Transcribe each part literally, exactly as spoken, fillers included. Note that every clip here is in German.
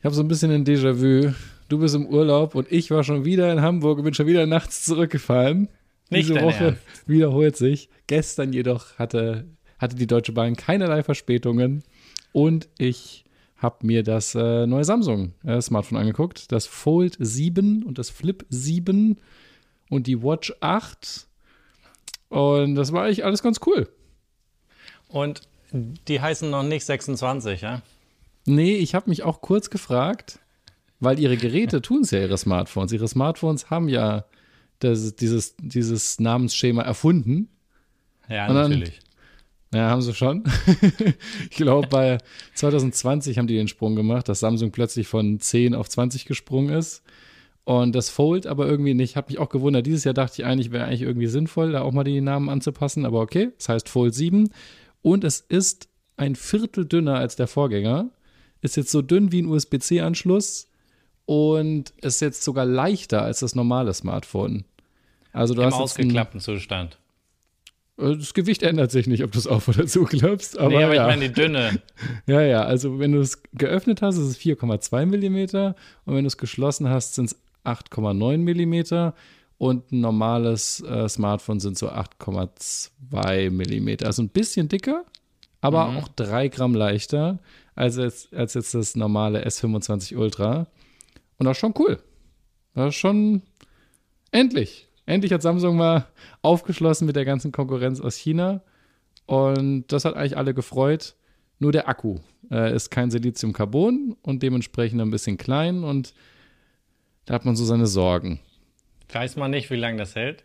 habe so ein bisschen ein Déjà-vu. Du bist im Urlaub und ich war schon wieder in Hamburg und bin schon wieder nachts zurückgefahren. Nicht Diese dein Woche Ernst. wiederholt sich. Gestern jedoch hatte, hatte die Deutsche Bahn keinerlei Verspätungen und ich habe mir das äh, neue Samsung-Smartphone angeguckt. Das Fold sieben und das Flip sieben und die Watch acht. Und das war eigentlich alles ganz cool. Und die heißen noch nicht sechsundzwanzig, ja? Nee, ich habe mich auch kurz gefragt, weil ihre Geräte tun es ja, ihre Smartphones. Ihre Smartphones haben ja das, dieses, dieses Namensschema erfunden. Ja, Und dann, natürlich. ja, haben sie schon. Ich glaube, bei zwanzig zwanzig haben die den Sprung gemacht, dass Samsung plötzlich von zehn auf zwanzig gesprungen ist. Und das Fold aber irgendwie nicht. Habe mich auch gewundert. Dieses Jahr dachte ich eigentlich, wäre eigentlich irgendwie sinnvoll, da auch mal die Namen anzupassen. Aber okay, es heißt Fold sieben. Und es ist ein Viertel dünner als der Vorgänger. Ist jetzt so dünn wie ein U S B C-Anschluss. Und ist jetzt sogar leichter als das normale Smartphone. Also du Im hast jetzt ein, ausgeklappten Zustand. das Gewicht ändert sich nicht, ob du es auf oder zuklappst. Aber, nee, aber ja. ich meine die Dünne. Ja, ja, also wenn du es geöffnet hast, ist es vier Komma zwei Millimeter und wenn du es geschlossen hast, sind es acht Komma neun Millimeter und ein normales äh, Smartphone sind so acht Komma zwei Millimeter. Also ein bisschen dicker, aber Mhm. auch drei Gramm leichter als jetzt, als jetzt das normale S fünfundzwanzig Ultra. Und das ist schon cool. Das ist schon endlich. Endlich hat Samsung mal aufgeschlossen mit der ganzen Konkurrenz aus China. Und das hat eigentlich alle gefreut. Nur der Akku äh, ist kein Silizium-Carbon und dementsprechend ein bisschen klein. Und da hat man so seine Sorgen. Weiß man nicht, wie lange das hält.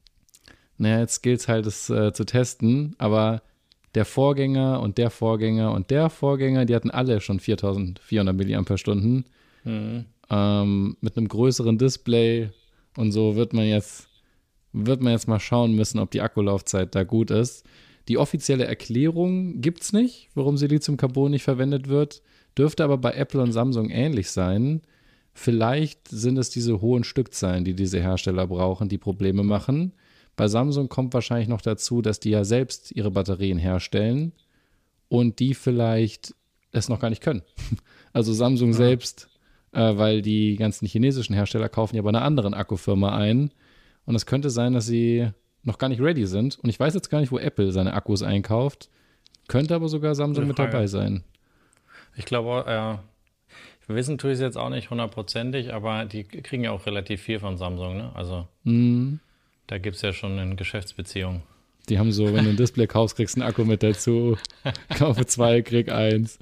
Naja, jetzt gilt es halt, es äh, zu testen. Aber der Vorgänger und der Vorgänger und der Vorgänger, die hatten alle schon viertausendvierhundert Milliampere-Stunden. Mhm. Ähm, mit einem größeren Display. Und so wird man jetzt wird man jetzt mal schauen müssen, ob die Akkulaufzeit da gut ist. Die offizielle Erklärung gibt es nicht, warum Siliziumcarbon nicht verwendet wird. Dürfte aber bei Apple und Samsung ähnlich sein. Vielleicht sind es diese hohen Stückzahlen, die diese Hersteller brauchen, die Probleme machen. Bei Samsung kommt wahrscheinlich noch dazu, dass die ja selbst ihre Batterien herstellen und die vielleicht es noch gar nicht können. Also Samsung Ja. selbst, äh, weil die ganzen chinesischen Hersteller kaufen ja bei einer anderen Akkufirma ein. Und es könnte sein, dass sie noch gar nicht ready sind. Und ich weiß jetzt gar nicht, wo Apple seine Akkus einkauft. Könnte aber sogar Samsung Gute mit Frage. dabei sein. Ich glaube, äh, wissen tue ich es jetzt auch nicht hundertprozentig, aber die kriegen ja auch relativ viel von Samsung, ne? Also Mm, da gibt es ja schon eine Geschäftsbeziehung. Die haben so, wenn du ein Display kaufst, kriegst du einen Akku mit dazu. Kaufe zwei, krieg eins.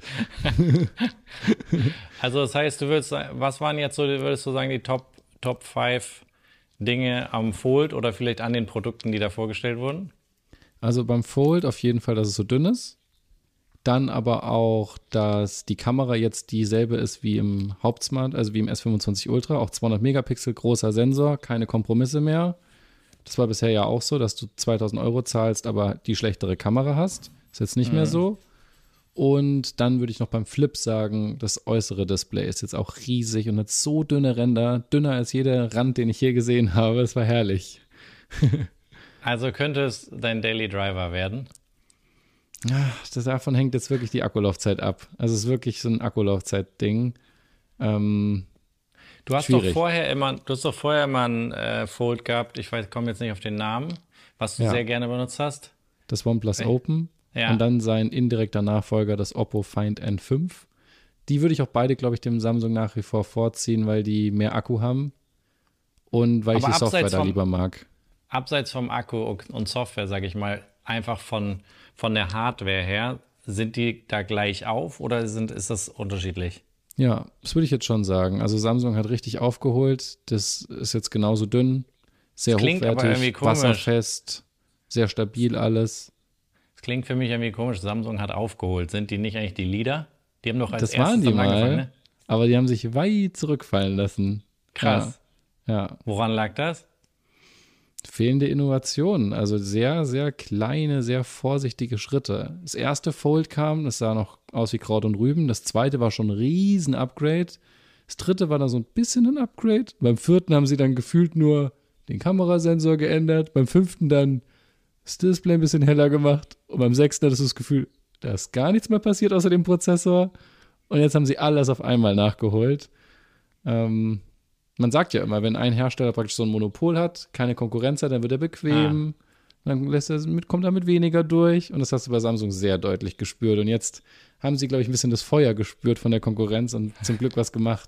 Also das heißt, du würdest, was waren jetzt so, würdest du sagen, die Top, Top fünf Dinge am Fold oder vielleicht an den Produkten, die da vorgestellt wurden? Also beim Fold auf jeden Fall, dass es so dünn ist. Dann aber auch, dass die Kamera jetzt dieselbe ist wie im Hauptsmart, also wie im S fünfundzwanzig Ultra. Auch zweihundert Megapixel, großer Sensor, keine Kompromisse mehr. Das war bisher ja auch so, dass du zweitausend Euro zahlst, aber die schlechtere Kamera hast. Ist jetzt nicht Mhm. mehr so. Und dann würde ich noch beim Flip sagen, das äußere Display ist jetzt auch riesig und hat so dünne Ränder, dünner als jeder Rand, den ich je gesehen habe. Es war herrlich. Also könnte es dein Daily Driver werden? Ach, das, davon hängt jetzt wirklich die Akkulaufzeit ab. Also es ist wirklich so ein Akkulaufzeit-Ding. Ähm, Du hast Schwierig. doch vorher immer, du hast doch vorher immer ein äh, Fold gehabt, ich weiß, komme jetzt nicht auf den Namen, was du Ja. sehr gerne benutzt hast. das OnePlus Okay. Open Ja. und dann sein indirekter Nachfolger, das Oppo Find N fünf. Die würde ich auch beide, glaube ich, dem Samsung nach wie vor vorziehen, weil die mehr Akku haben und weil ich Aber die Software abseits da vom- lieber mag. Abseits vom Akku und Software, sage ich mal, einfach von, von der Hardware her, sind die da gleich auf oder sind, ist das unterschiedlich? Ja, das würde ich jetzt schon sagen. Also Samsung hat richtig aufgeholt. Das ist jetzt genauso dünn, sehr Das klingt aber irgendwie hochwertig, komisch. wasserfest, sehr stabil alles. Das klingt für mich irgendwie komisch. Samsung hat aufgeholt. Sind die nicht eigentlich die Leader? Die haben doch als Das erstes waren die damit mal, angefangen, ne? aber die haben sich weit zurückfallen lassen. Krass. Ja, ja. Woran lag das? Fehlende Innovationen, also sehr, sehr kleine, sehr vorsichtige Schritte. Das erste Fold kam, das sah noch aus wie Kraut und Rüben. Das zweite war schon ein riesen Upgrade. Das dritte war dann so ein bisschen ein Upgrade. Beim vierten haben sie dann gefühlt nur den Kamerasensor geändert. Beim fünften dann das Display ein bisschen heller gemacht. Und beim sechsten hattest du das Gefühl, da ist gar nichts mehr passiert außer dem Prozessor. Und jetzt haben sie alles auf einmal nachgeholt. Ähm, man sagt ja immer, wenn ein Hersteller praktisch so ein Monopol hat, keine Konkurrenz hat, dann wird er bequem. Ah. Dann lässt er mit, kommt er mit weniger durch. Und das hast du bei Samsung sehr deutlich gespürt. Und jetzt haben sie, glaube ich, ein bisschen das Feuer gespürt von der Konkurrenz und zum Glück was gemacht.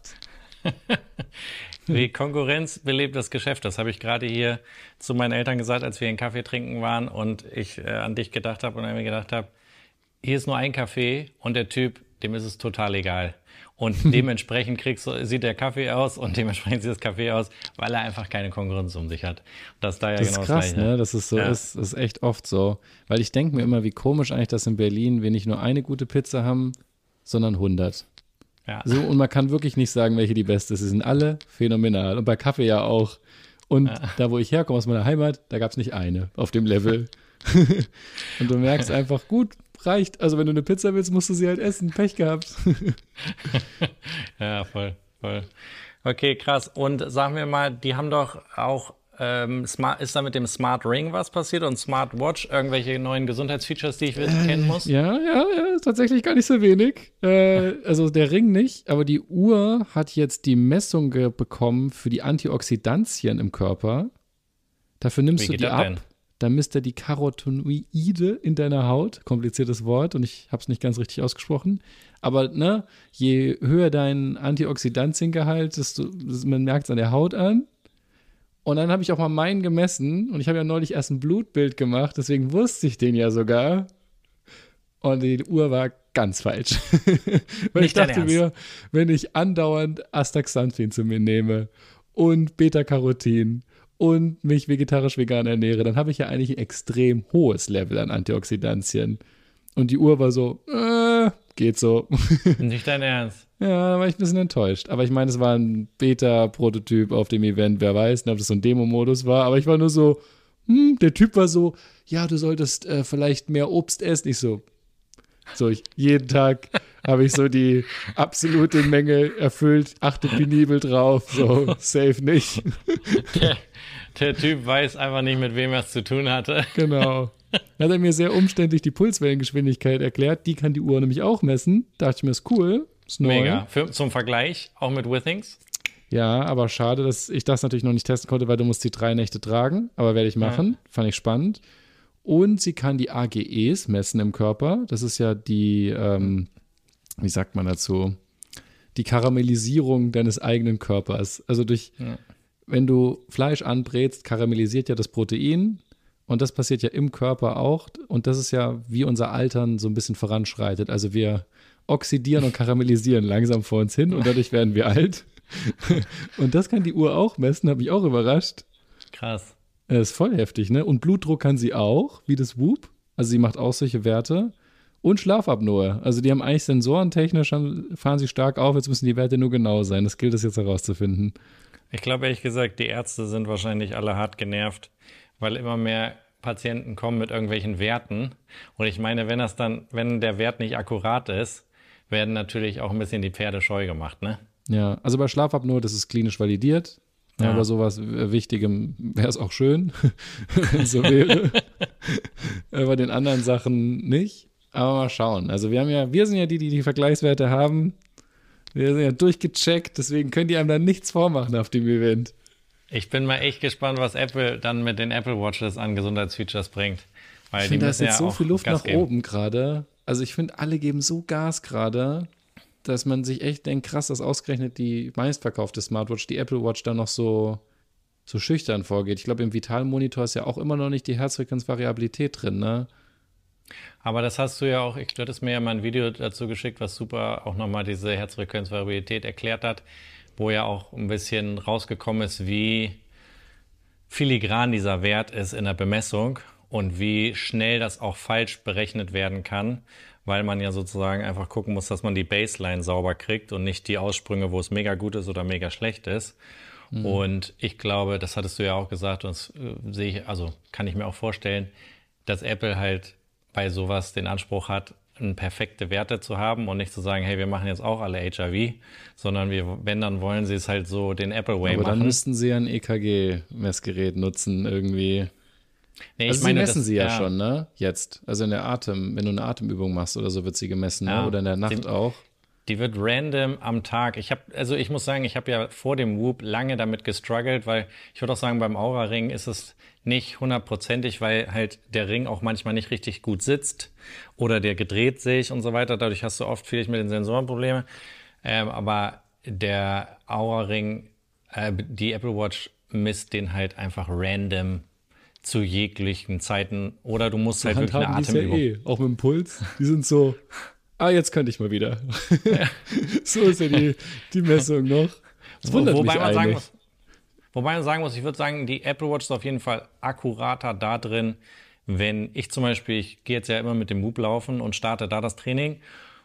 Die Konkurrenz belebt das Geschäft. Das habe ich gerade hier zu meinen Eltern gesagt, als wir einen Kaffee trinken waren und ich äh, an dich gedacht habe und an mir gedacht habe, hier ist nur ein Kaffee und der Typ, dem ist es total egal. Und dementsprechend kriegst du, sieht der Kaffee aus und dementsprechend sieht das Kaffee aus, weil er einfach keine Konkurrenz um sich hat. Das ist da ja das genau ist krass, das Gleiche. Ne? Dass es so ja. ist. Das ist echt oft so. Weil ich denke mir immer, wie komisch eigentlich, dass in Berlin wir nicht nur eine gute Pizza haben, sondern hundert. Ja. So, und man kann wirklich nicht sagen, welche die beste ist. Sie sind alle phänomenal. Und bei Kaffee ja auch. Und ja. da, wo ich herkomme, aus meiner Heimat, da gab es nicht eine auf dem Level. Und du merkst einfach, gut, reicht. Also wenn du eine Pizza willst, musst du sie halt essen. Pech gehabt. Ja, voll, voll. Okay, krass. Und sagen wir mal, die haben doch auch, ähm, Smart, ist da mit dem Smart Ring was passiert und Smart Watch, irgendwelche neuen Gesundheitsfeatures, die ich wissen, äh, kennen muss? Ja, ja, ja, tatsächlich gar nicht so wenig. Äh, also der Ring nicht, aber die Uhr hat jetzt die Messung bekommen für die Antioxidantien im Körper. Dafür nimmst Wie du geht die das ab. denn? Dann misst er die Carotinoide in deiner Haut. Kompliziertes Wort und ich habe es nicht ganz richtig ausgesprochen. Aber ne, je höher dein Antioxidantiengehalt, desto, man merkt es an der Haut an. Und dann habe ich auch mal meinen gemessen und ich habe ja neulich erst ein Blutbild gemacht, deswegen wusste ich den ja sogar. Und die Uhr war ganz falsch. Weil ich dachte mir, wenn ich andauernd Astaxanthin zu mir nehme und Beta-Carotin und mich vegetarisch-vegan ernähre, dann habe ich ja eigentlich ein extrem hohes Level an Antioxidantien. Und die Uhr war so, äh, geht so. Nicht dein Ernst? Ja, da war ich ein bisschen enttäuscht. Aber ich meine, es war ein Beta-Prototyp auf dem Event. Wer weiß, ob das so ein Demo-Modus war. Aber ich war nur so, hm, der Typ war so, ja, du solltest äh, vielleicht mehr Obst essen. Ich so, so ich, jeden Tag habe ich so die absolute Menge erfüllt, achte penibel drauf, so safe nicht. Der, der Typ weiß einfach nicht, mit wem er es zu tun hatte. Genau. Da hat er mir sehr umständlich die Pulswellengeschwindigkeit erklärt. Die kann die Uhr nämlich auch messen. Da dachte ich mir, ist cool. Ist neu. Mega. Für, zum Vergleich, auch mit Withings. Ja, aber schade, dass ich das natürlich noch nicht testen konnte, weil du musst die drei Nächte tragen. Aber werde ich machen. Ja. Fand ich spannend. Und sie kann die A G Es messen im Körper. Das ist ja die, ähm, wie sagt man dazu, die Karamellisierung deines eigenen Körpers. Also durch, ja. wenn du Fleisch anbrätst, karamellisiert ja das Protein. Und das passiert ja im Körper auch. Und das ist ja, wie unser Altern so ein bisschen voranschreitet. Also wir oxidieren und karamellisieren langsam vor uns hin und dadurch werden wir alt. Und das kann die Uhr auch messen, habe ich auch überrascht. Krass. Das ist voll heftig, ne? Und Blutdruck kann sie auch, wie das Whoop. Also sie macht auch solche Werte. Und Schlafapnoe. Also die haben eigentlich sensorentechnisch, fahren sie stark auf, jetzt müssen die Werte nur genau sein. Das gilt es jetzt herauszufinden. Ich glaube ehrlich gesagt, die Ärzte sind wahrscheinlich alle hart genervt, weil immer mehr Patienten kommen mit irgendwelchen Werten. Und ich meine, wenn das dann, wenn der Wert nicht akkurat ist, werden natürlich auch ein bisschen die Pferde scheu gemacht, ne? Ja, also bei Schlafapnoe, das ist klinisch validiert. Ja. Aber sowas Wichtigem wäre es auch schön, wenn es so wäre. Bei den anderen Sachen nicht. Aber mal schauen. Also wir haben ja, wir sind ja die, die die Vergleichswerte haben. Wir sind ja durchgecheckt, deswegen können die einem dann nichts vormachen auf dem Event. Ich bin mal echt gespannt, was Apple dann mit den Apple Watches an Gesundheitsfeatures bringt. Weil ich finde, da ist jetzt ja so viel Luft Gas nach geben. oben gerade. Also ich finde, alle geben so Gas gerade, dass man sich echt denkt, krass, dass ausgerechnet die meistverkaufte Smartwatch, die Apple Watch, da noch so, so schüchtern vorgeht. Ich glaube, im Vitalmonitor ist ja auch immer noch nicht die Herzfrequenzvariabilität drin, ne? Aber das hast du ja auch, ich hatte es mir ja mal ein Video dazu geschickt, was super auch nochmal diese Herzfrequenzvariabilität erklärt hat, wo ja auch ein bisschen rausgekommen ist, wie filigran dieser Wert ist in der Bemessung und wie schnell das auch falsch berechnet werden kann, weil man ja sozusagen einfach gucken muss, dass man die Baseline sauber kriegt und nicht die Aussprünge, wo es mega gut ist oder mega schlecht ist. Mhm. Und ich glaube, das hattest du ja auch gesagt, und das äh, sehe ich, also kann ich mir auch vorstellen, dass Apple halt bei sowas den Anspruch hat, perfekte Werte zu haben und nicht zu sagen, hey, wir machen jetzt auch alle H I V, sondern wir, wenn, dann wollen sie es halt so den Apple Way Aber machen. dann müssten sie ja ein E K G-Messgerät nutzen irgendwie. Nee, also ich meine, sie messen das, sie ja, ja schon, ne? Jetzt. Also in der Atem, wenn du eine Atemübung machst oder so, wird sie gemessen, ja, ne? Oder in der Nacht die, auch. Die wird random am Tag. Ich habe, also ich muss sagen, ich habe ja vor dem Whoop lange damit gestruggelt, weil ich würde auch sagen, beim Aura-Ring ist es nicht hundertprozentig, weil halt der Ring auch manchmal nicht richtig gut sitzt oder der gedreht sich und so weiter. Dadurch hast du oft vielleicht mit den Sensoren Probleme. Ähm, aber der Aura-Ring, äh, die Apple Watch misst den halt einfach random zu jeglichen Zeiten. Oder du musst halt wirklich eine Atemübung. Ja eh, auch mit dem Puls. Die sind so... Ah, jetzt könnte ich mal wieder. Ja. So ist ja die, die Messung noch. Das wundert Wo, wobei mich man sagen eigentlich. muss, wobei man sagen muss, ich würde sagen, die Apple Watch ist auf jeden Fall akkurater da drin, wenn ich zum Beispiel, ich gehe jetzt ja immer mit dem Whoop laufen und starte da das Training.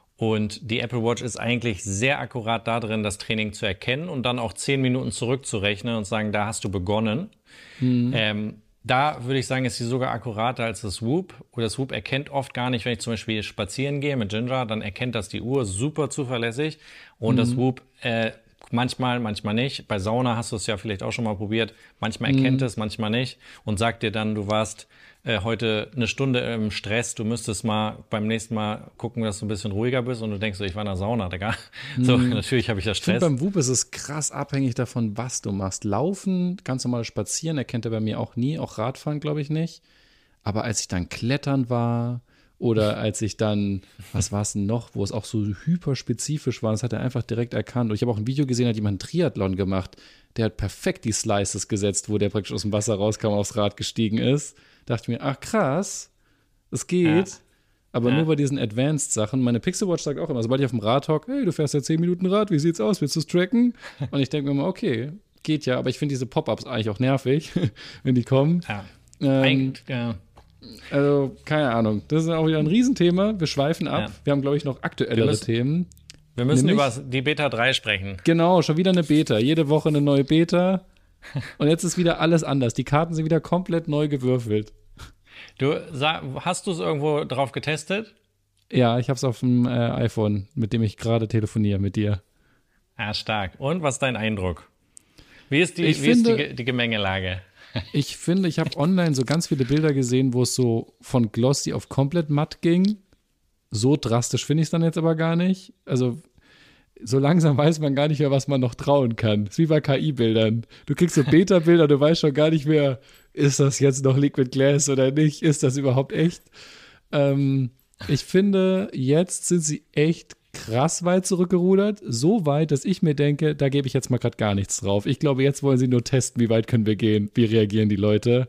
Und die Apple Watch ist eigentlich sehr akkurat da drin, das Training zu erkennen und dann auch zehn Minuten zurückzurechnen und sagen, da hast du begonnen. Mhm. Ähm, Da würde ich sagen, ist sie sogar akkurater als das Whoop. Oder das Whoop erkennt oft gar nicht, wenn ich zum Beispiel spazieren gehe mit Ginger, dann erkennt das die Uhr super zuverlässig. Und mhm. das Whoop äh, manchmal, manchmal nicht. Bei Sauna hast du es ja vielleicht auch schon mal probiert. Manchmal erkennt mhm. es, manchmal nicht. Und sagt dir dann, du warst äh, heute eine Stunde im Stress. Du müsstest mal beim nächsten Mal gucken, dass du ein bisschen ruhiger bist. Und du denkst so, ich war in der Sauna, Digga. Mhm. So, natürlich habe ich da Stress. Ich finde, beim Whoop ist es krass abhängig davon, was du machst. Laufen, ganz normal spazieren, erkennt er bei mir auch nie. Auch Radfahren, glaube ich, nicht. Aber als ich dann klettern war oder als ich dann, was war es denn noch, wo es auch so hyperspezifisch war, das hat er einfach direkt erkannt. Und ich habe auch ein Video gesehen, da hat jemand einen Triathlon gemacht. Der hat perfekt die Slices gesetzt, wo der praktisch aus dem Wasser rauskam, aufs Rad gestiegen ist. Dachte mir, ach krass, es geht. Ja. Aber ja. nur bei diesen Advanced-Sachen. Meine Pixelwatch sagt auch immer, sobald ich auf dem Rad hocke, hey, du fährst ja zehn Minuten Rad, wie sieht's aus, willst du es tracken? Und ich denke mir immer, okay, geht ja, aber ich finde diese Pop-Ups eigentlich auch nervig, wenn die kommen. Ja. Ähm, ja. Also, keine Ahnung. Das ist auch wieder ein Riesenthema. Wir schweifen ab. Ja. Wir haben, glaube ich, noch aktuellere wir müssen, Themen. Wir müssen Nämlich, über die Beta drei sprechen. Genau, schon wieder eine Beta. Jede Woche eine neue Beta. Und jetzt ist wieder alles anders. Die Karten sind wieder komplett neu gewürfelt. Du, hast du es irgendwo drauf getestet? Ja, ich habe es auf dem äh, iPhone, mit dem ich gerade telefoniere mit dir. Ah, stark. Und was ist dein Eindruck? Wie ist die, ich wie finde, ist die, die Gemengelage? Ich finde, ich habe online so ganz viele Bilder gesehen, wo es so von glossy auf komplett matt ging. So drastisch finde ich es dann jetzt aber gar nicht. Also so langsam weiß man gar nicht mehr, was man noch trauen kann. Das ist wie bei K I-Bildern. Du kriegst so Beta-Bilder, du weißt schon gar nicht mehr, ist das jetzt noch Liquid Glass oder nicht? Ist das überhaupt echt? Ähm, ich finde, jetzt sind sie echt krass weit zurückgerudert. So weit, dass ich mir denke, da gebe ich jetzt mal gerade gar nichts drauf. Ich glaube, jetzt wollen sie nur testen, wie weit können wir gehen, wie reagieren die Leute.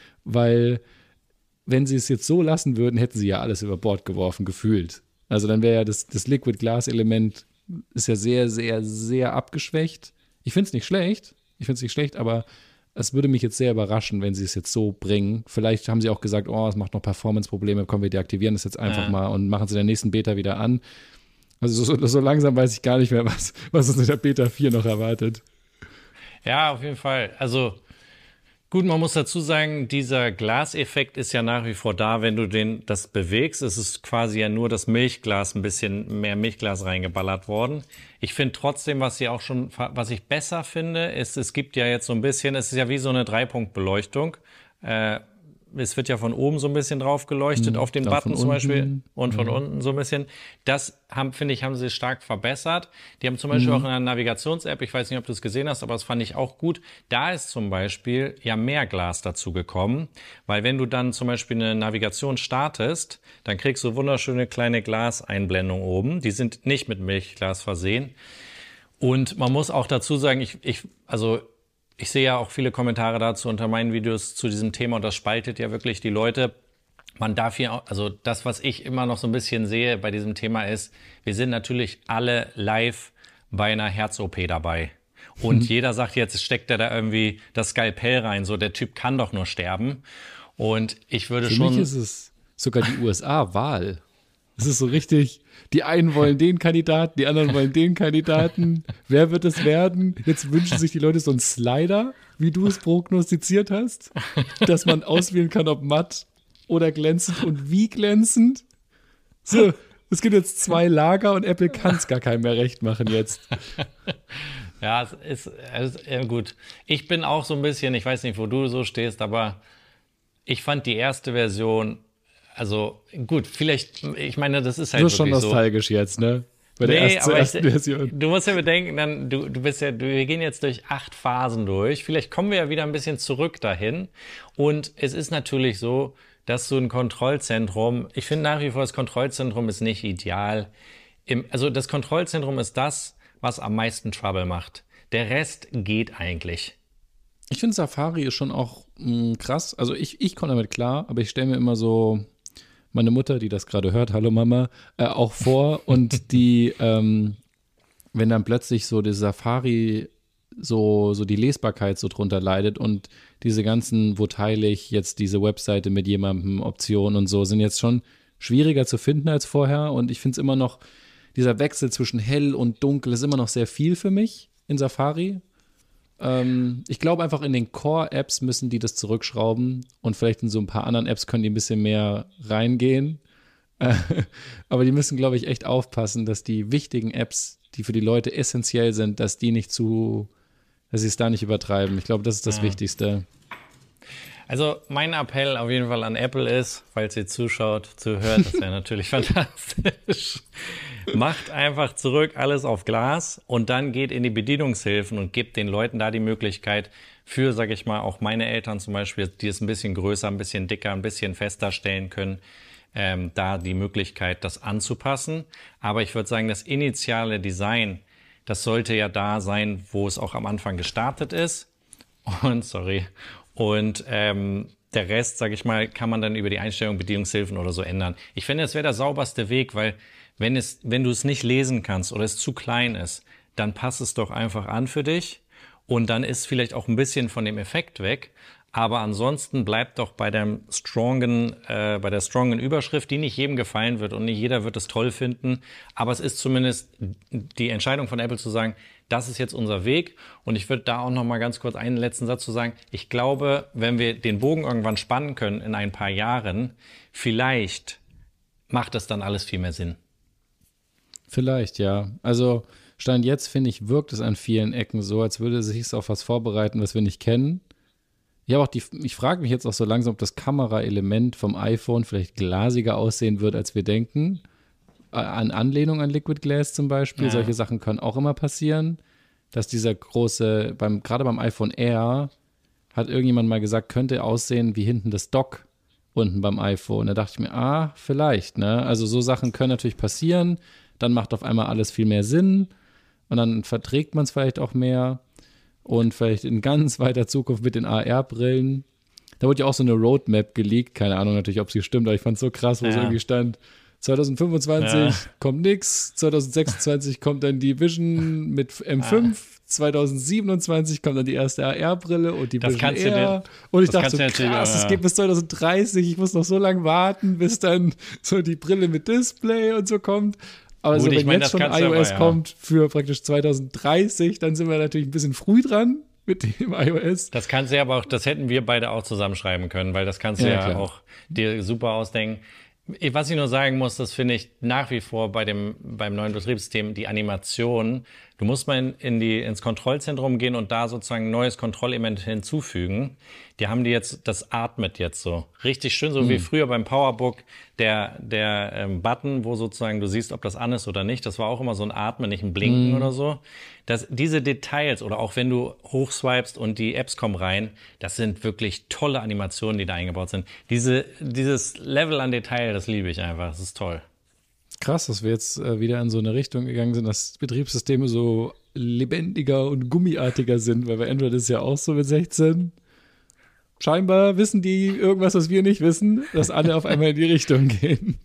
Weil, wenn sie es jetzt so lassen würden, hätten sie ja alles über Bord geworfen, gefühlt. Also dann wäre ja das, das Liquid Glass-Element ist ja sehr, sehr, sehr abgeschwächt. Ich finde es nicht schlecht. Ich finde es nicht schlecht, aber es würde mich jetzt sehr überraschen, wenn sie es jetzt so bringen. Vielleicht haben sie auch gesagt, oh, es macht noch Performance-Probleme, komm, wir deaktivieren das jetzt einfach ja. mal und machen es in der nächsten Beta wieder an. Also so, so langsam weiß ich gar nicht mehr, was, was uns in der Beta vier noch erwartet. Ja, auf jeden Fall. Also gut, man muss dazu sagen, dieser Glaseffekt ist ja nach wie vor da, wenn du den, das bewegst. Es ist quasi ja nur das Milchglas, ein bisschen mehr Milchglas reingeballert worden. Ich finde trotzdem, was sie auch schon, was ich besser finde, ist, es gibt ja jetzt so ein bisschen, es ist ja wie so eine Dreipunktbeleuchtung. Äh, Es wird ja von oben so ein bisschen drauf geleuchtet, mhm, auf den Button zum Beispiel und von ja. unten so ein bisschen. Das haben, finde ich, haben sie stark verbessert. Die haben zum Beispiel mhm. auch in einer Navigations-App, ich weiß nicht, ob du es gesehen hast, aber das fand ich auch gut. Da ist zum Beispiel ja mehr Glas dazu gekommen, weil wenn du dann zum Beispiel eine Navigation startest, dann kriegst du wunderschöne kleine Glaseinblendungen oben. Die sind nicht mit Milchglas versehen. Und man muss auch dazu sagen, ich, ich also Ich sehe ja auch viele Kommentare dazu unter meinen Videos zu diesem Thema und das spaltet ja wirklich die Leute. Man darf hier, auch, also das, was ich immer noch so ein bisschen sehe bei diesem Thema ist, wir sind natürlich alle live bei einer Herz-O P dabei. Und mhm. jeder sagt jetzt, steckt er da irgendwie das Skalpell rein, so der Typ kann doch nur sterben. Und ich würde Für schon... Für mich ist es sogar die U S A-Wahl. Es ist so richtig, die einen wollen den Kandidaten, die anderen wollen den Kandidaten. Wer wird es werden? Jetzt wünschen sich die Leute so einen Slider, wie du es prognostiziert hast, dass man auswählen kann, ob matt oder glänzend und wie glänzend. So, es gibt jetzt zwei Lager und Apple kann es gar keinem mehr recht machen jetzt. Ja, es ist, es ist ja, gut. Ich bin auch so ein bisschen, ich weiß nicht, wo du so stehst, aber ich fand die erste Version... Also gut, vielleicht, ich meine, das ist halt so schon wirklich nostalgisch so. jetzt, ne? Bei der Nee, ersten, aber ersten ich, Version. du musst ja bedenken, dann, du, du bist ja, du, wir gehen jetzt durch acht Phasen durch. Vielleicht kommen wir ja wieder ein bisschen zurück dahin. Und es ist natürlich so, dass so ein Kontrollzentrum, ich finde nach wie vor, das Kontrollzentrum ist nicht ideal. Im, also das Kontrollzentrum ist das, was am meisten Trouble macht. Der Rest geht eigentlich. Ich finde Safari ist schon auch mh, krass. Also ich, ich komme damit klar, aber ich stelle mir immer so meine Mutter, die das gerade hört, hallo Mama, äh, auch vor und die, ähm, wenn dann plötzlich so die Safari so, so die Lesbarkeit so drunter leidet und diese ganzen, wo teile ich jetzt diese Webseite mit jemandem, Optionen und so, sind jetzt schon schwieriger zu finden als vorher und ich finde es immer noch, dieser Wechsel zwischen hell und dunkel ist immer noch sehr viel für mich in Safari. Ähm, ich glaube einfach in den Core-Apps müssen die das zurückschrauben und vielleicht in so ein paar anderen Apps können die ein bisschen mehr reingehen. Äh, aber die müssen, glaube ich, echt aufpassen, dass die wichtigen Apps, die für die Leute essentiell sind, dass die nicht zu, dass sie es da nicht übertreiben. Ich glaube, das ist das Ja. Wichtigste. Also mein Appell auf jeden Fall an Apple ist, falls ihr zuschaut, zuhört, das wäre natürlich fantastisch. Macht einfach zurück alles auf Glas und dann geht in die Bedienungshilfen und gebt den Leuten da die Möglichkeit für, sag ich mal, auch meine Eltern zum Beispiel, die es ein bisschen größer, ein bisschen dicker, ein bisschen fester stellen können, ähm, da die Möglichkeit, das anzupassen. Aber ich würde sagen, das initiale Design, das sollte ja da sein, wo es auch am Anfang gestartet ist. Und, sorry, und ähm, der Rest, sage ich mal, kann man dann über die Einstellung, Bedienungshilfen oder so ändern. Ich finde, es wäre der sauberste Weg, weil wenn es, wenn du es nicht lesen kannst oder es zu klein ist, dann passt es doch einfach an für dich und dann ist vielleicht auch ein bisschen von dem Effekt weg. Aber ansonsten bleibt doch bei dem strongen, äh, bei der strongen Überschrift, die nicht jedem gefallen wird und nicht jeder wird es toll finden. Aber es ist zumindest die Entscheidung von Apple zu sagen, das ist jetzt unser Weg. Und ich würde da auch noch mal ganz kurz einen letzten Satz zu sagen. Ich glaube, wenn wir den Bogen irgendwann spannen können in ein paar Jahren, vielleicht macht das dann alles viel mehr Sinn. Vielleicht, ja. Also Stand jetzt, finde ich, wirkt es an vielen Ecken so, als würde sich es auf was vorbereiten, was wir nicht kennen. Ich habe auch die, ich frage mich jetzt auch so langsam, ob das Kameraelement vom iPhone vielleicht glasiger aussehen wird, als wir denken. An Anlehnung an Liquid Glass zum Beispiel. Ja. Solche Sachen können auch immer passieren. Dass dieser große, beim, gerade beim iPhone Air, hat irgendjemand mal gesagt, könnte aussehen wie hinten das Dock unten beim iPhone. Da dachte ich mir, ah, vielleicht, ne? Also so Sachen können natürlich passieren. Dann macht auf einmal alles viel mehr Sinn. Und dann verträgt man es vielleicht auch mehr. Und vielleicht in ganz weiter Zukunft mit den A R-Brillen. Da wurde ja auch so eine Roadmap geleakt. Keine Ahnung natürlich, ob sie stimmt, aber ich fand es so krass, wo Ja. es irgendwie stand. zwanzig fünfundzwanzig Ja. kommt nix. zwanzig sechsundzwanzig kommt dann die Vision mit M fünf. zwanzig siebenundzwanzig kommt dann die erste A R-Brille und die Das Vision kannst du dir- Air. Und ich das dachte so, kannst du natürlich- krass, das ja. geht bis zwanzig dreißig. Ich muss noch so lange warten, bis dann so die Brille mit Display und so kommt. Aber Gut, so, ich wenn mein, jetzt das schon kannst du iOS aber, ja. kommt für praktisch zwanzig dreißig, dann sind wir natürlich ein bisschen früh dran mit dem iOS. Das kannst du ja aber auch, das hätten wir beide auch zusammenschreiben können, weil das kannst du Ja, ja, klar. auch dir super ausdenken. Was ich nur sagen muss, das finde ich nach wie vor bei dem, beim neuen Betriebssystem, die Animation. Du musst mal in, in die, ins Kontrollzentrum gehen und da sozusagen ein neues Kontrollelement hinzufügen. Die haben die jetzt, das atmet jetzt so. Richtig schön, so wie früher beim Powerbook, der, der ähm, Button, wo sozusagen du siehst, ob das an ist oder nicht. Das war auch immer so ein Atmen, nicht ein Blinken oder so. Das, diese Details oder auch wenn du hochswipest und die Apps kommen rein, das sind wirklich tolle Animationen, die da eingebaut sind. Diese, dieses Level an Detail, das liebe ich einfach. Das ist toll. Krass, dass wir jetzt äh, wieder in so eine Richtung gegangen sind, dass Betriebssysteme so lebendiger und gummiartiger sind, weil bei Android ist ja auch so mit sechzehn. Scheinbar wissen die irgendwas, was wir nicht wissen, dass alle auf einmal in die Richtung gehen.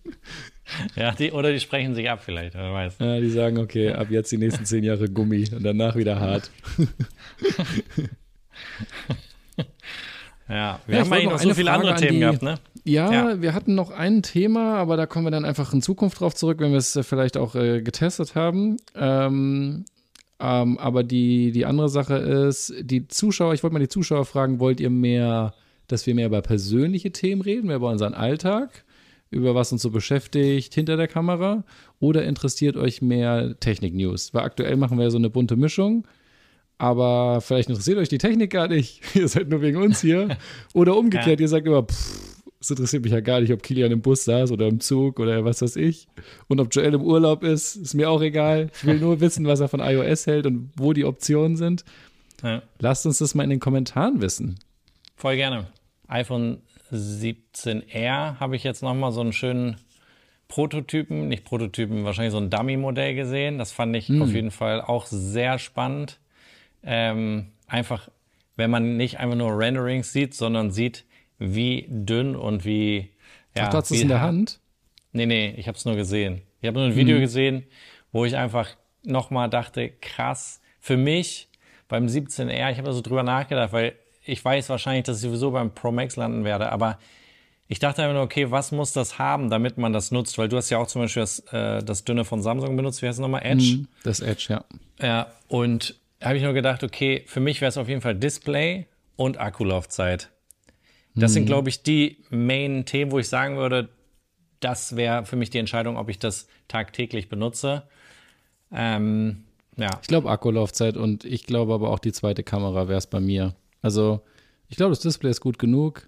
Ja, die, oder die sprechen sich ab vielleicht, wer weiß. Ja, die sagen, okay, ab jetzt die nächsten zehn Jahre Gummi und danach wieder hart. Ja, wir Ja, ich haben wollte eigentlich noch noch so eine viele Frage andere an Themen die- gehabt, ne? Ja, Ja. wir hatten noch ein Thema, aber da kommen wir dann einfach in Zukunft drauf zurück, wenn wir es äh, vielleicht auch äh, getestet haben. Ähm, ähm, aber die, die andere Sache ist, die Zuschauer, ich wollte mal die Zuschauer fragen, wollt ihr mehr, dass wir mehr über persönliche Themen reden, mehr über unseren Alltag, über was uns so beschäftigt hinter der Kamera, oder interessiert euch mehr Technik-News? Weil aktuell machen wir ja so eine bunte Mischung. Aber vielleicht interessiert euch die Technik gar nicht. Ihr seid nur wegen uns hier. Oder umgekehrt, Ja. ihr sagt immer, pff, Es interessiert mich ja gar nicht, ob Kilian im Bus saß oder im Zug oder was weiß ich. Und ob Joel im Urlaub ist, ist mir auch egal. Ich will nur wissen, was er von iOS hält und wo die Optionen sind. Ja. Lasst uns das mal in den Kommentaren wissen. Voll gerne. iPhone siebzehn R habe ich jetzt nochmal so einen schönen Prototypen, nicht Prototypen, wahrscheinlich so ein Dummy-Modell gesehen. Das fand ich hm. auf jeden Fall auch sehr spannend. Ähm, einfach, wenn man nicht einfach nur Renderings sieht, sondern sieht, wie dünn und wie... Ja, Ach, du hast es in der Hand? Nee, nee, ich habe es nur gesehen. Ich habe nur ein Video hm. gesehen, wo ich einfach nochmal dachte, krass, für mich beim siebzehn R, ich habe da so drüber nachgedacht, weil ich weiß wahrscheinlich, dass ich sowieso beim Pro Max landen werde, aber ich dachte einfach nur, okay, was muss das haben, damit man das nutzt? Weil du hast ja auch zum Beispiel das, äh, das Dünne von Samsung benutzt, wie heißt es nochmal? Edge? Mm, das Edge, ja. Ja, und da habe ich nur gedacht, okay, für mich wäre es auf jeden Fall Display und Akkulaufzeit. Das mm. sind, glaube ich, die Main-Themen, wo ich sagen würde, das wäre für mich die Entscheidung, ob ich das tagtäglich benutze. Ähm, ja. Ich glaube Akkulaufzeit und ich glaube aber auch die zweite Kamera wäre es bei mir. Also ich glaube, das Display ist gut genug,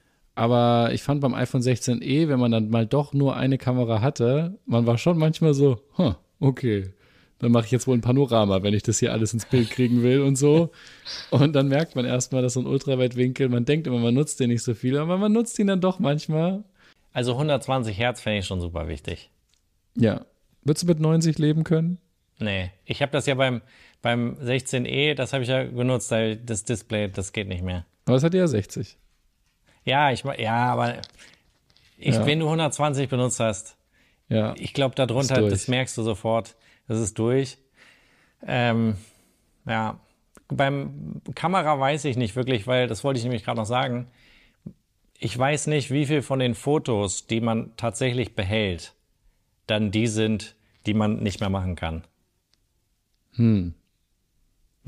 aber ich fand beim iPhone sechzehn e, wenn man dann mal doch nur eine Kamera hatte, man war schon manchmal so, huh, okay, dann mache ich jetzt wohl ein Panorama, wenn ich das hier alles ins Bild kriegen will und so. Und dann merkt man erstmal, dass so ein Ultraweitwinkel, man denkt immer, man nutzt den nicht so viel, aber man nutzt ihn dann doch manchmal. Also hundertzwanzig Hertz fände ich schon super wichtig. Ja. Würdest du mit neunzig leben können? Nee, ich habe das ja beim, beim sechzehn e, das habe ich ja genutzt, weil das Display, das geht nicht mehr. Aber es hat ja sechzig. Ja, ich, ja, aber ich, Ja. wenn du hundertzwanzig benutzt hast, Ja. ich glaube, darunter, das merkst du sofort, das ist durch. Ähm, ja, beim Kamera weiß ich nicht wirklich, weil, das wollte ich nämlich gerade noch sagen, ich weiß nicht, wie viel von den Fotos, die man tatsächlich behält, dann die sind, die man nicht mehr machen kann. Hm.